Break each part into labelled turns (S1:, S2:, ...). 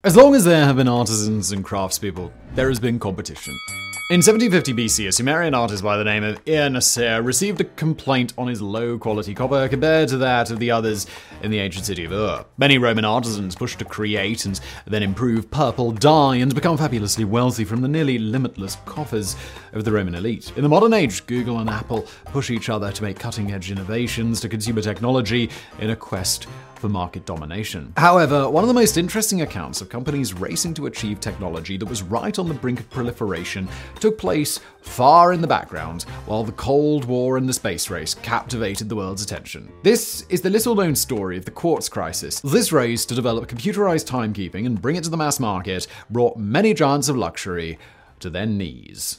S1: As long as there have been artisans and craftspeople, there has been competition. In 1750 BC, a Sumerian artist by the name of Ir-Nasir received a complaint on his low-quality copper compared to that of the others in the ancient city of Ur. Many Roman artisans pushed to create and then improve purple dye and become fabulously wealthy from the nearly limitless coffers of the Roman elite. In the modern age, Google and Apple push each other to make cutting-edge innovations to consumer technology in a quest for market domination. However, one of the most interesting accounts of companies racing to achieve technology that was right on the brink of proliferation took place far in the background while the Cold War and the space race captivated the world's attention. This is the little-known story of the quartz crisis. This race to develop computerized timekeeping and bring it to the mass market brought many giants of luxury to their knees.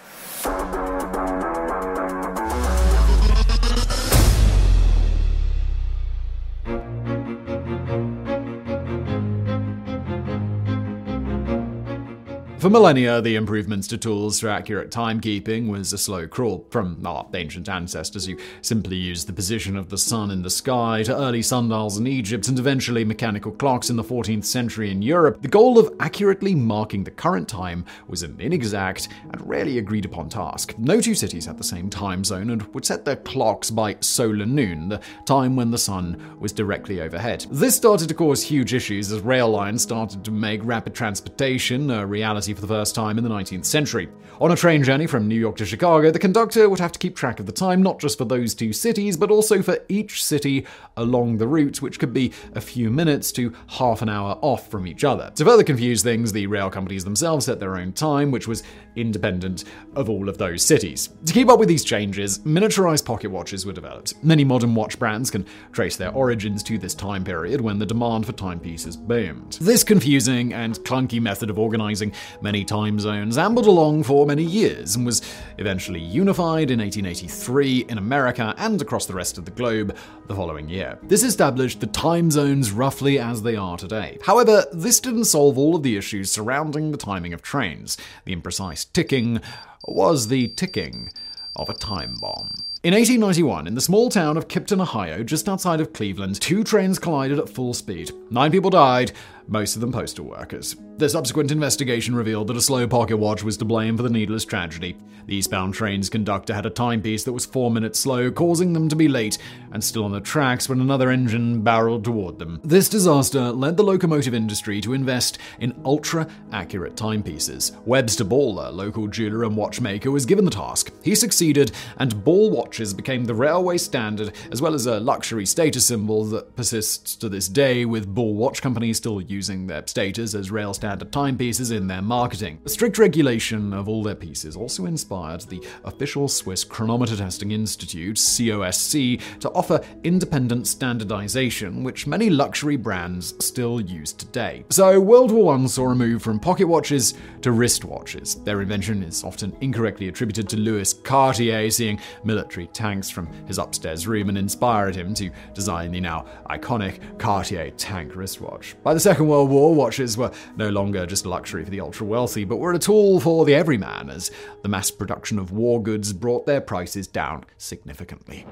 S1: For millennia, the improvements to tools for accurate timekeeping was a slow crawl, from our ancient ancestors who simply used the position of the sun in the sky to early sundials in Egypt and eventually mechanical clocks in the 14th century in Europe. The goal of accurately marking the current time was an inexact and rarely agreed upon task. No two cities had the same time zone and would set their clocks by solar noon, the time when the sun was directly overhead. This started to cause huge issues as rail lines started to make rapid transportation a reality for the first time in the 19th century. On a train journey from New York to Chicago, the conductor would have to keep track of the time, not just for those two cities, but also for each city along the route, which could be a few minutes to half an hour off from each other. To further confuse things, the rail companies themselves set their own time, which was independent of all of those cities. To keep up with these changes, miniaturized pocket watches were developed. Many modern watch brands can trace their origins to this time period when the demand for timepieces boomed. This confusing and clunky method of organizing many time zones ambled along for many years and was eventually unified in 1883 in America and across the rest of the globe the following year. This established the time zones roughly as they are today. However, this didn't solve all of the issues surrounding the timing of trains. The imprecise ticking was the ticking of a time bomb. In 1891, in the small town of Kipton, Ohio, just outside of Cleveland, two trains collided at full speed. 9 people died, most of them postal workers. The subsequent investigation revealed that a slow pocket watch was to blame for the needless tragedy. The eastbound train's conductor had a timepiece that was 4 minutes slow, causing them to be late and still on the tracks when another engine barreled toward them. This disaster led the locomotive industry to invest in ultra-accurate timepieces. Webster Ball, a local jeweler and watchmaker, was given the task. He succeeded, and Ball watches became the railway standard, as well as a luxury status symbol that persists to this day, with Ball watch companies still using their status as rail standard timepieces in their marketing. A strict regulation of all their pieces also inspired the official Swiss Chronometer Testing Institute, COSC, to offer independent standardization, which many luxury brands still use today. So World War I saw a move from pocket watches to wristwatches. Their invention is often incorrectly attributed to Louis Cartier seeing military tanks from his upstairs room and inspired him to design the now iconic Cartier tank wristwatch. By the Second World War, watches were no longer just a luxury for the ultra-wealthy, but were a tool for the everyman, as the mass production of war goods brought their prices down significantly.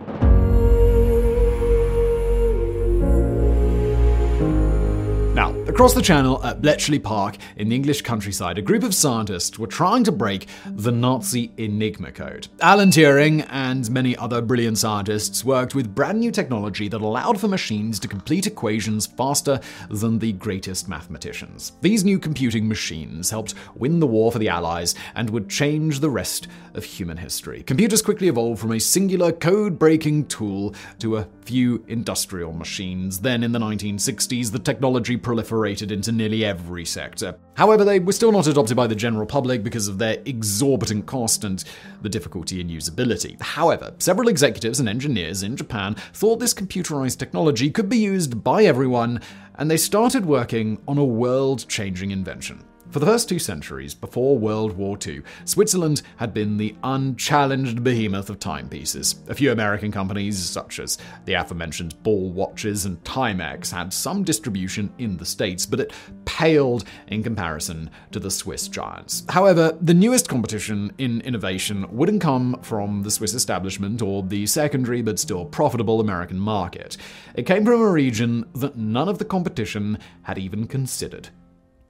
S1: Now, across the channel at Bletchley Park in the English countryside, a group of scientists were trying to break the Nazi Enigma code. Alan Turing and many other brilliant scientists worked with brand new technology that allowed for machines to complete equations faster than the greatest mathematicians. These new computing machines helped win the war for the Allies and would change the rest of human history. Computers quickly evolved from a singular code-breaking tool to a few industrial machines. Then in the 1960s, the technology proliferated into nearly every sector. However, they were still not adopted by the general public because of their exorbitant cost and the difficulty in usability. However, several executives and engineers in Japan thought this computerized technology could be used by everyone, and they started working on a world-changing invention. For the first 2 centuries before World War II, Switzerland had been the unchallenged behemoth of timepieces. A few American companies, such as the aforementioned Ball watches and Timex, had some distribution in the States, but it paled in comparison to the Swiss giants. However, the newest competition in innovation wouldn't come from the Swiss establishment or the secondary but still profitable American market. It came from a region that none of the competition had even considered: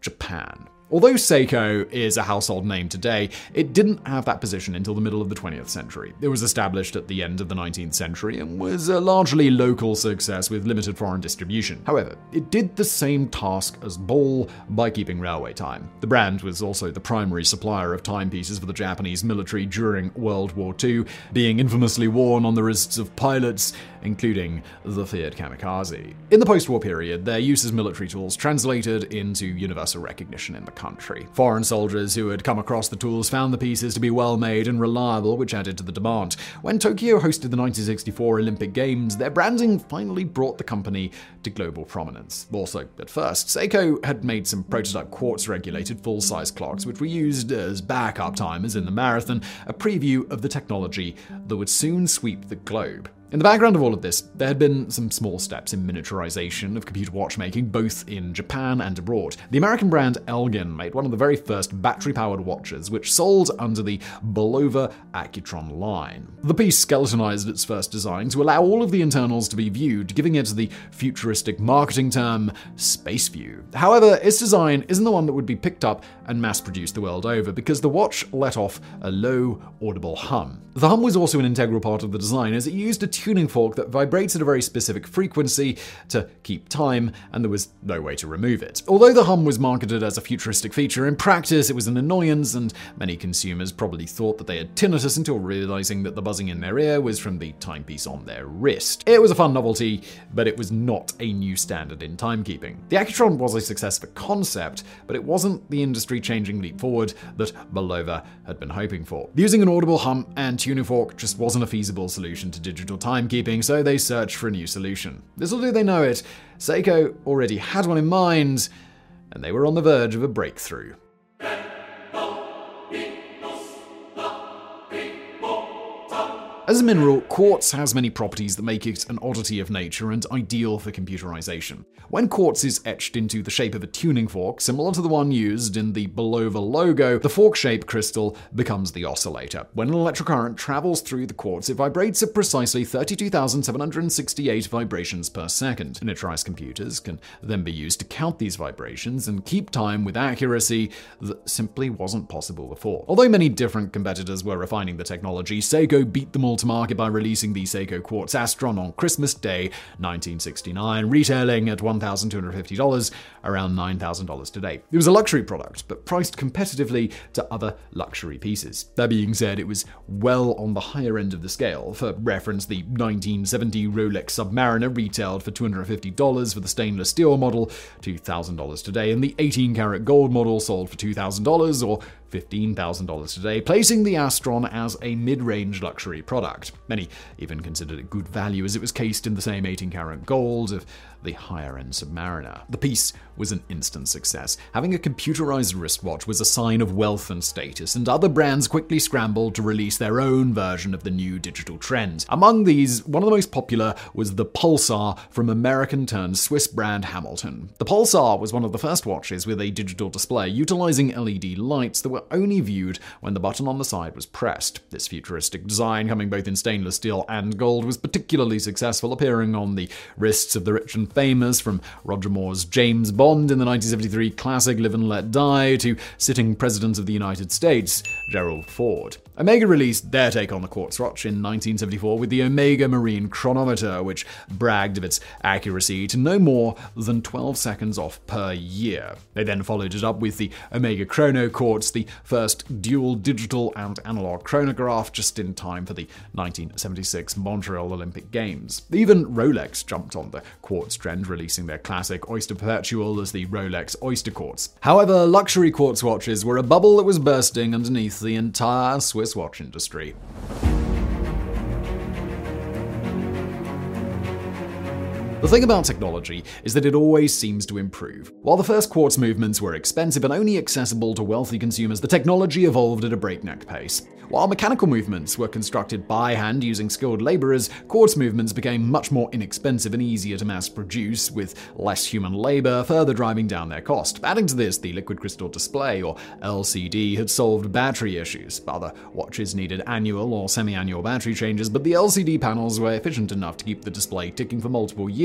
S1: Japan. Although Seiko is a household name today, it didn't have that position until the middle of the 20th century. It was established at the end of the 19th century and was a largely local success with limited foreign distribution. However, it did the same task as Ball by keeping railway time. The brand was also the primary supplier of timepieces for the Japanese military during World War II, being infamously worn on the wrists of pilots, including the feared kamikaze. In the post-war period, their use as military tools translated into universal recognition in the country. Foreign soldiers who had come across the tools found the pieces to be well made and reliable, which added to the demand. When Tokyo hosted the 1964 Olympic Games, their branding finally brought the company to global prominence. Also, at first, Seiko had made some prototype quartz-regulated full-size clocks, which were used as backup timers in the marathon, a preview of the technology that would soon sweep the globe. In the background of all of this, there had been some small steps in miniaturization of computer watchmaking, both in Japan and abroad. The American brand Elgin made one of the very first battery-powered watches, which sold under the Bulova Accutron line. The piece skeletonized its first design to allow all of the internals to be viewed, giving it the futuristic marketing term Space View. However, its design isn't the one that would be picked up and mass-produced the world over, because the watch let off a low, audible hum. The hum was also an integral part of the design, as it used a tuning fork that vibrates at a very specific frequency to keep time, and there was no way to remove it. Although the hum was marketed as a futuristic feature, in practice it was an annoyance, and many consumers probably thought that they had tinnitus until realizing that the buzzing in their ear was from the timepiece on their wrist. It was a fun novelty, but it was not a new standard in timekeeping. The Accutron was a success for concept, but it wasn't the industry-changing leap forward that Bulova had been hoping for. Using an audible hum and tuning fork just wasn't a feasible solution to digital timekeeping, so they searched for a new solution. Little do they know it, Seiko already had one in mind, and they were on the verge of a breakthrough. As a mineral, quartz has many properties that make it an oddity of nature and ideal for computerization. When quartz is etched into the shape of a tuning fork, similar to the one used in the Bulova logo, the fork-shaped crystal becomes the oscillator. When an electric current travels through the quartz, it vibrates at precisely 32,768 vibrations per second. Miniaturized computers can then be used to count these vibrations and keep time with accuracy that simply wasn't possible before. Although many different competitors were refining the technology, Seiko beat them all to market by releasing the Seiko Quartz Astron on Christmas Day 1969, retailing at $1,250, around $9,000 today. It was a luxury product, but priced competitively to other luxury pieces. That being said, it was well on the higher end of the scale. For reference, the 1970 Rolex Submariner retailed for $250 for the stainless steel model, $2,000 today, and the 18-karat gold model sold for $2,000 or $15,000 today, placing the Astron as a mid-range luxury product. Many even considered it good value, as it was cased in the same 18-karat gold of the higher-end Submariner. The piece was an instant success. Having a computerized wristwatch was a sign of wealth and status, and other brands quickly scrambled to release their own version of the new digital trend. Among these, one of the most popular was the Pulsar from American-turned-Swiss brand Hamilton. The Pulsar was one of the first watches with a digital display, utilizing LED lights that were only viewed when the button on the side was pressed. This futuristic design, coming both in stainless steel and gold, was particularly successful, appearing on the wrists of the rich and famous, from Roger Moore's James Bond in the 1973 classic Live and Let Die to sitting President of the United States, Gerald Ford. Omega released their take on the quartz watch in 1974 with the Omega Marine Chronometer, which bragged of its accuracy to no more than 12 seconds off per year. They then followed it up with the Omega Chrono Quartz, the first dual digital and analog chronograph, just in time for the 1976 Montreal Olympic Games. Even Rolex jumped on the quartz trend, releasing their classic Oyster Perpetual as the Rolex Oyster Quartz. However, luxury quartz watches were a bubble that was bursting underneath the entire Swiss watch industry. The thing about technology is that it always seems to improve. While the first quartz movements were expensive and only accessible to wealthy consumers, the technology evolved at a breakneck pace. While mechanical movements were constructed by hand using skilled laborers, quartz movements became much more inexpensive and easier to mass produce, with less human labor, further driving down their cost. Adding to this, the liquid crystal display, or LCD, had solved battery issues. Other watches needed annual or semi-annual battery changes, but the LCD panels were efficient enough to keep the display ticking for multiple years,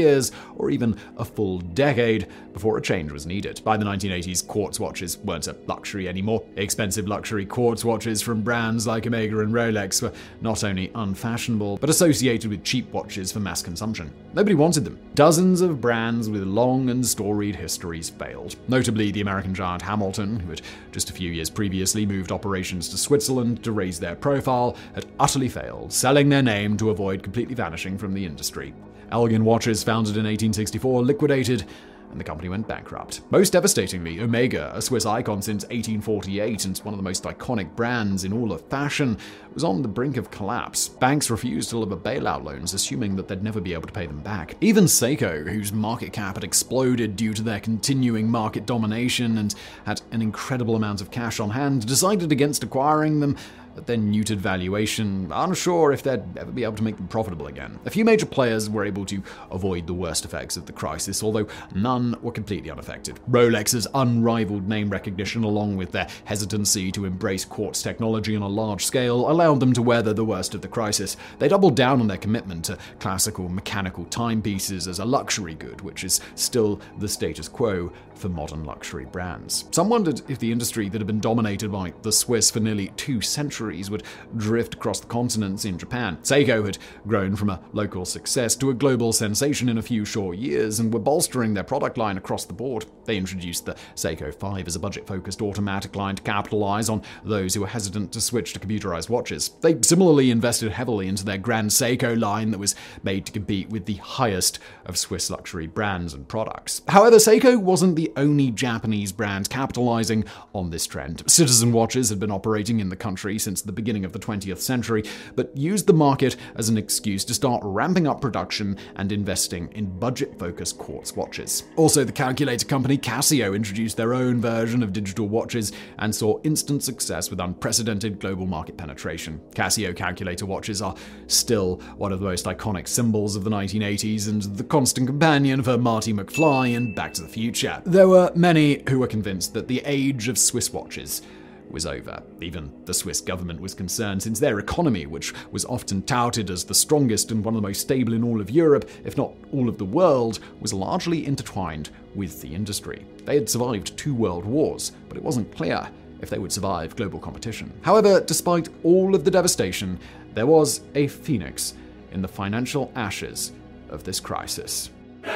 S1: years or even a full decade before a change was needed. By the 1980s, quartz watches weren't a luxury anymore. Expensive luxury quartz watches from brands like Omega and Rolex were not only unfashionable, but associated with cheap watches for mass consumption. Nobody wanted them. Dozens of brands with long and storied histories failed. Notably, the American giant Hamilton, who had just a few years previously moved operations to Switzerland to raise their profile, had utterly failed, selling their name to avoid completely vanishing from the industry. Elgin Watches, founded in 1864, liquidated, and the company went bankrupt. Most devastatingly, Omega, a Swiss icon since 1848 and one of the most iconic brands in all of fashion, was on the brink of collapse. Banks refused to deliver bailout loans, assuming that they'd never be able to pay them back. Even Seiko, whose market cap had exploded due to their continuing market domination and had an incredible amount of cash on hand, decided against acquiring them at their neutered valuation, unsure if they'd ever be able to make them profitable again. A few major players were able to avoid the worst effects of the crisis, although none were completely unaffected. Rolex's unrivaled name recognition, along with their hesitancy to embrace quartz technology on a large scale, allowed them to weather the worst of the crisis. They doubled down on their commitment to classical mechanical timepieces as a luxury good, which is still the status quo for modern luxury brands. Some wondered if the industry that had been dominated by the Swiss for nearly 2 centuries would drift across the continents in Japan. Seiko had grown from a local success to a global sensation in a few short years and were bolstering their product line across the board. They introduced the Seiko 5 as a budget-focused automatic line to capitalize on those who were hesitant to switch to computerized watches. They similarly invested heavily into their Grand Seiko line that was made to compete with the highest of Swiss luxury brands and products. However, Seiko wasn't the only Japanese brand capitalizing on this trend. Citizen Watches had been operating in the country since the beginning of the 20th century, but used the market as an excuse to start ramping up production and investing in budget-focused quartz watches. Also, the calculator company Casio introduced their own version of digital watches and saw instant success with unprecedented global market penetration. Casio calculator watches are still one of the most iconic symbols of the 1980s and the constant companion for Marty McFly and Back to the Future. There were many who were convinced that the age of Swiss watches was over. Even the Swiss government was concerned, since their economy, which was often touted as the strongest and one of the most stable in all of Europe, if not all of the world, was largely intertwined with the industry. They had survived 2 world wars, but it wasn't clear if they would survive global competition. However, despite all of the devastation, there was a phoenix in the financial ashes of this crisis.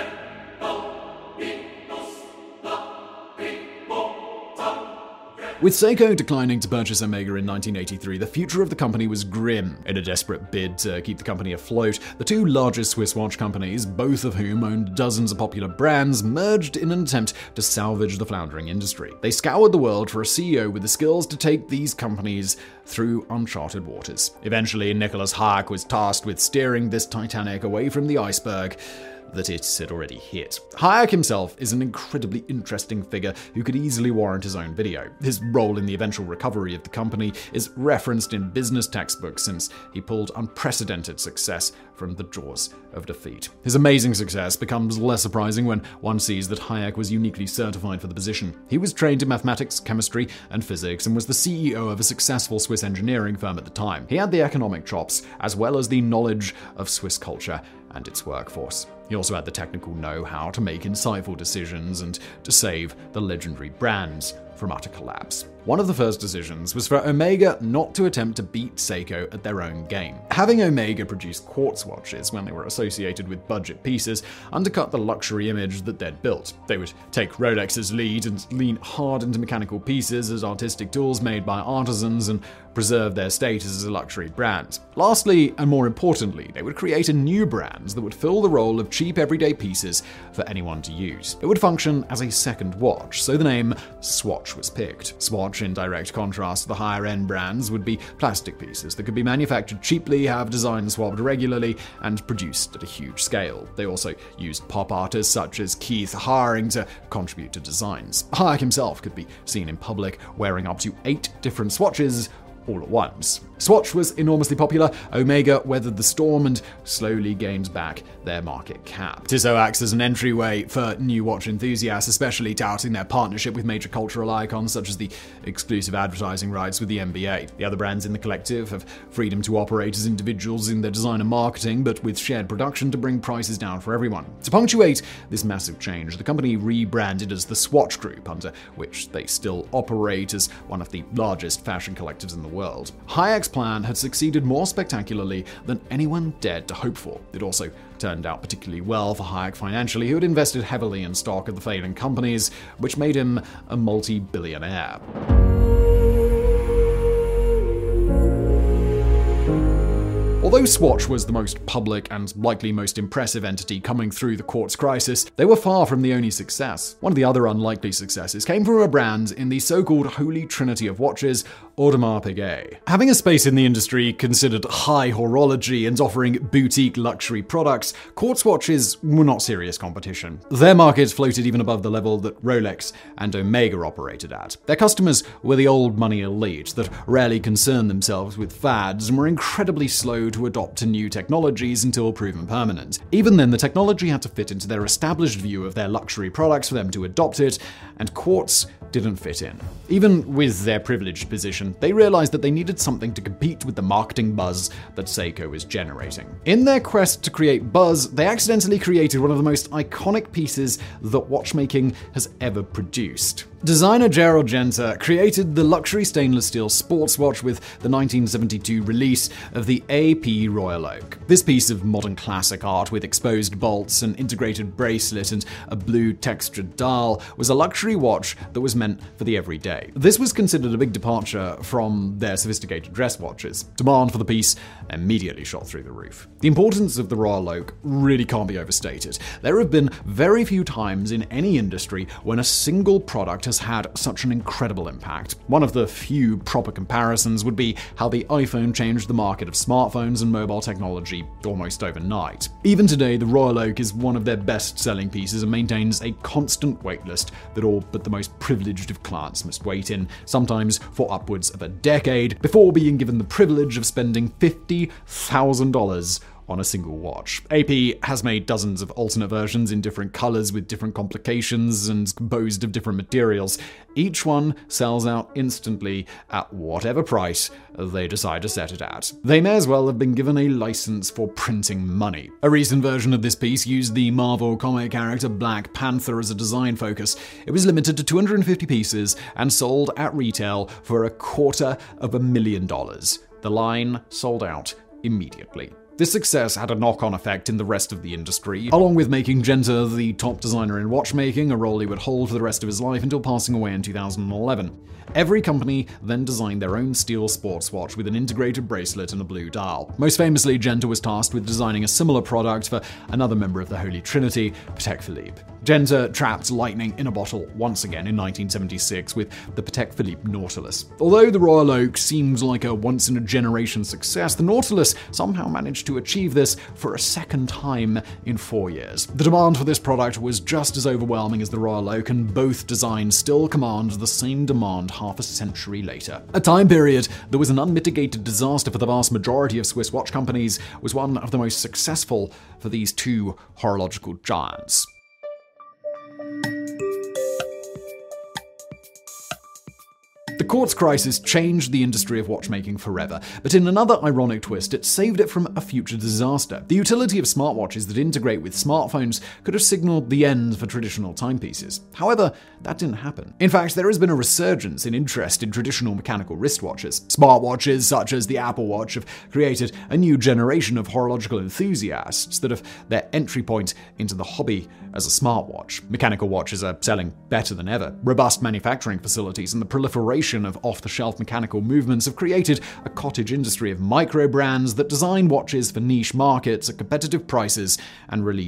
S1: With Seiko declining to purchase Omega in 1983, the future of the company was grim. In a desperate bid to keep the company afloat, the 2 largest Swiss watch companies, both of whom owned dozens of popular brands, merged in an attempt to salvage the floundering industry. They scoured the world for a CEO with the skills to take these companies through uncharted waters. Eventually, Nicholas Hayek was tasked with steering this Titanic away from the iceberg that it had already hit. Hayek himself is an incredibly interesting figure who could easily warrant his own video. His role in the eventual recovery of the company is referenced in business textbooks, since he pulled unprecedented success from the jaws of defeat. His amazing success becomes less surprising when one sees that Hayek was uniquely certified for the position. He was trained in mathematics, chemistry, and physics, and was the CEO of a successful Swiss engineering firm at the time. He had the economic chops, as well as the knowledge of Swiss culture and its workforce. He also had the technical know-how to make insightful decisions and to save the legendary brands from utter collapse. One of the first decisions was for Omega not to attempt to beat Seiko at their own game. Having Omega produce quartz watches when they were associated with budget pieces undercut the luxury image that they'd built. They would take Rolex's lead and lean hard into mechanical pieces as artistic tools made by artisans and preserve their status as a luxury brand. Lastly, and more importantly, they would create a new brand that would fill the role of cheap everyday pieces for anyone to use. It would function as a second watch, so the name Swatch was picked. Swatch, in direct contrast to the higher-end brands, would be plastic pieces that could be manufactured cheaply, have designs swapped regularly, and produced at a huge scale. They also used pop artists such as Keith Haring to contribute to designs. Hayek himself could be seen in public wearing up to 8 different swatches all at once. Swatch was enormously popular, Omega weathered the storm and slowly gained back their market cap. Tissot acts as an entryway for new watch enthusiasts, especially touting their partnership with major cultural icons such as the exclusive advertising rights with the NBA. The other brands in the collective have freedom to operate as individuals in their design and marketing, but with shared production to bring prices down for everyone. To punctuate this massive change, the company rebranded as the Swatch Group, under which they still operate as one of the largest fashion collectives in the world. Hayek's plan had succeeded more spectacularly than anyone dared to hope for. It also turned out particularly well for Hayek financially, who had invested heavily in stock of the failing companies, which made him a multi-billionaire. Although Swatch was the most public and likely most impressive entity coming through the quartz crisis, they were far from the only success. One of the other unlikely successes came from a brand in the so-called holy trinity of watches, Audemars Piguet. Having a space in the industry considered high horology and offering boutique luxury products, quartz watches were not serious competition. Their market floated even above the level that Rolex and Omega operated at. Their customers were the old money elite that rarely concerned themselves with fads and were incredibly slow to adopt to new technologies until proven permanent. Even then, the technology had to fit into their established view of their luxury products for them to adopt it, and quartz didn't fit in. Even with their privileged position, they realized that they needed something to compete with the marketing buzz that Seiko was generating. In their quest to create buzz, they accidentally created one of the most iconic pieces that watchmaking has ever produced. Designer Gerald Genta created the luxury stainless steel sports watch with the 1972 release of the AP Royal Oak. This piece of modern classic art with exposed bolts, an integrated bracelet, and a blue textured dial was a luxury watch that was meant for the everyday. This was considered a big departure from their sophisticated dress watches. Demand for the piece immediately shot through the roof. The importance of the Royal Oak really can't be overstated. There have been very few times in any industry when a single product has had such an incredible impact. One of the few proper comparisons would be how the iPhone changed the market of smartphones and mobile technology almost overnight. Even today, the Royal Oak is one of their best-selling pieces and maintains a constant waitlist that all but the most privileged of clients must wait in, sometimes for upwards of a decade, before being given the privilege of spending $50,000 on a single watch. AP has made dozens of alternate versions in different colors with different complications and composed of different materials. Each one sells out instantly at whatever price they decide to set it at. They may as well have been given a license for printing money. A recent version of this piece used the Marvel comic character Black Panther as a design focus. It was limited to 250 pieces and sold at retail for $250,000. The line sold out immediately. This success had a knock-on effect in the rest of the industry, along with making Genta the top designer in watchmaking, a role he would hold for the rest of his life until passing away in 2011. Every company then designed their own steel sports watch with an integrated bracelet and a blue dial. Most famously, Genta was tasked with designing a similar product for another member of the Holy Trinity, Patek Philippe. Genta trapped lightning in a bottle once again in 1976 with the Patek Philippe Nautilus. Although the Royal Oak seemed like a once-in-a-generation success, the Nautilus somehow managed to achieve this for a second time in 4 years. The demand for this product was just as overwhelming as the Royal Oak, and both designs still command the same demand half a century later. A time period that was an unmitigated disaster for the vast majority of Swiss watch companies was one of the most successful for these two horological giants. The quartz crisis changed the industry of watchmaking forever, but in another ironic twist, it saved it from a future disaster. The utility of smartwatches that integrate with smartphones could have signaled the end for traditional timepieces. However, that didn't happen. In fact, there has been a resurgence in interest in traditional mechanical wristwatches. Smartwatches, such as the Apple Watch, have created a new generation of horological enthusiasts that have their entry point into the hobby as a smartwatch. Mechanical watches are selling better than ever. Robust manufacturing facilities and the proliferation of off-the-shelf mechanical movements have created a cottage industry of micro brands that design watches for niche markets at competitive prices and released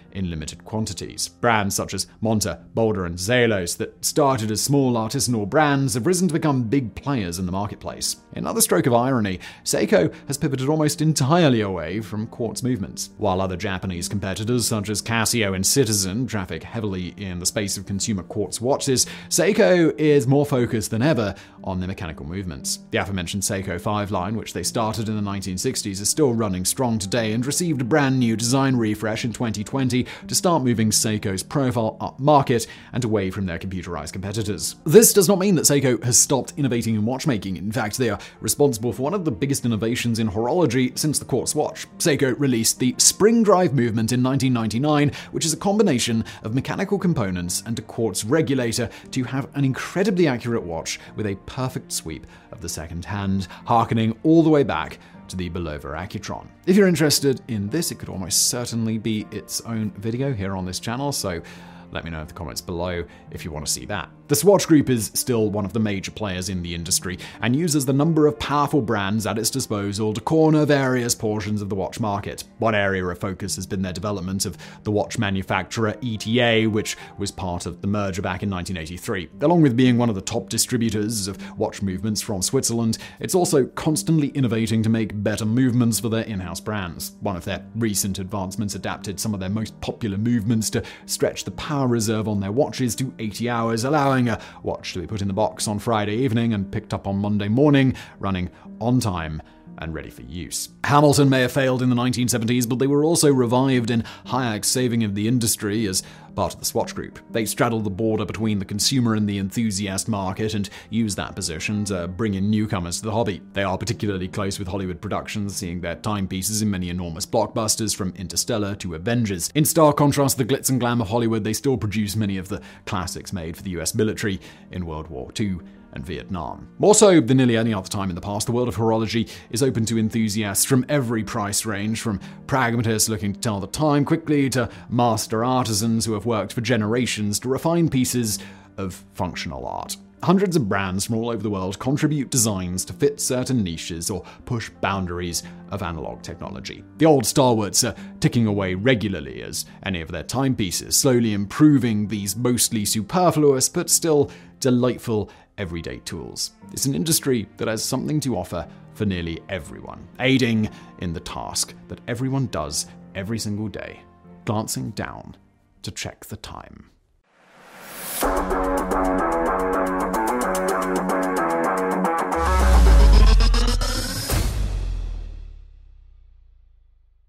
S1: in limited quantities. Brands such as Monta, Boulder, and Zelos that started as small artisanal brands have risen to become big players in the marketplace. In another stroke of irony, Seiko has pivoted almost entirely away from quartz movements. While other Japanese competitors such as Casio and Citizen traffic heavily in the space of consumer quartz watches, Seiko is more focused than ever on the mechanical movements. The aforementioned Seiko 5 line, which they started in the 1960s, is still running strong today and received a brand new design refresh in 2020 to start moving Seiko's profile up market and away from their computerized competitors. This does not mean that Seiko has stopped innovating in watchmaking. In fact, they are responsible for one of the biggest innovations in horology since the quartz watch. Seiko released the Spring Drive movement in 1999, which is a combination of mechanical components and a quartz regulator to have an incredibly accurate watch with a perfect sweep of the second hand, harkening all the way back to the Bulova Accutron. If you're interested in this, it could almost certainly be its own video here on this channel, so let me know in the comments below if you want to see that. The Swatch Group is still one of the major players in the industry and uses the number of powerful brands at its disposal to corner various portions of the watch market. One area of focus has been their development of the watch manufacturer ETA, which was part of the merger back in 1983. Along with being one of the top distributors of watch movements from Switzerland, it's also constantly innovating to make better movements for their in-house brands. One of their recent advancements adapted some of their most popular movements to stretch the power reserve on their watches to 80 hours, allowing a watch to be put in the box on Friday evening and picked up on Monday morning, running on time and ready for use. Hamilton may have failed in the 1970s, but they were also revived in Hayek's saving of the industry as part of the Swatch Group. They straddled the border between the consumer and the enthusiast market and used that position to bring in newcomers to the hobby. They are particularly close with Hollywood productions, seeing their timepieces in many enormous blockbusters from Interstellar to Avengers. In stark contrast to the glitz and glam of Hollywood, they still produce many of the classics made for the US military in World War II and Vietnam. More so than nearly any other time in the past, the world of horology is open to enthusiasts from every price range, from pragmatists looking to tell the time quickly to master artisans who have worked for generations to refine pieces of functional art. Hundreds of brands from all over the world contribute designs to fit certain niches or push boundaries of analog technology. The old stalwarts are ticking away regularly as any of their timepieces, slowly improving these mostly superfluous but still delightful everyday tools. It's an industry that has something to offer for nearly everyone, aiding in the task that everyone does every single day, glancing down to check the time.